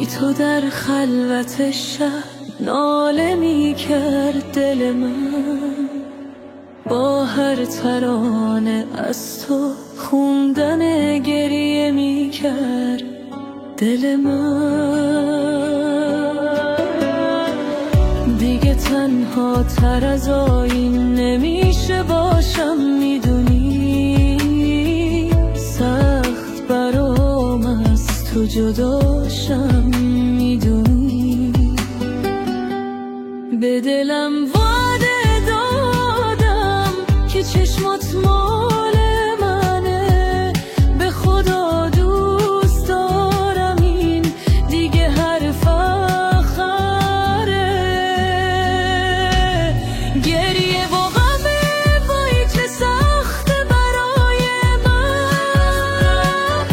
تو در خلوت شب ناله می کرد دل من، با هر ترانه از تو خوندن گریه می کرد دل من. دیگه تنها تر از آیین نمیشه باشم، میدونی سخت برام از تو جداشم، میدونی به دلم وعده دادم که چشمات مال منه، به خدا دوست دارم این دیگه حرف آخره. گریه و غمه وای چه سخته برای من،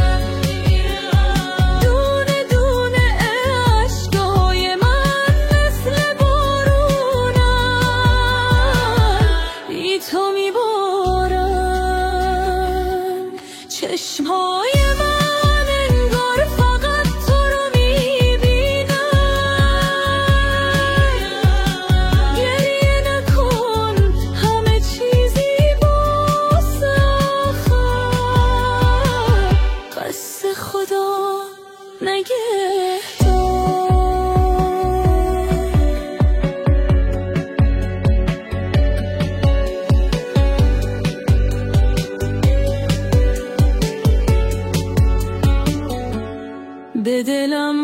دونه دونه اشکای من مثل بارونن بی تو میبارن چشمهای من، انگار فقط تو رو میبینن. گریه نکن همه چیزی باسه آخر، قصد خدا نگهدار. به دلم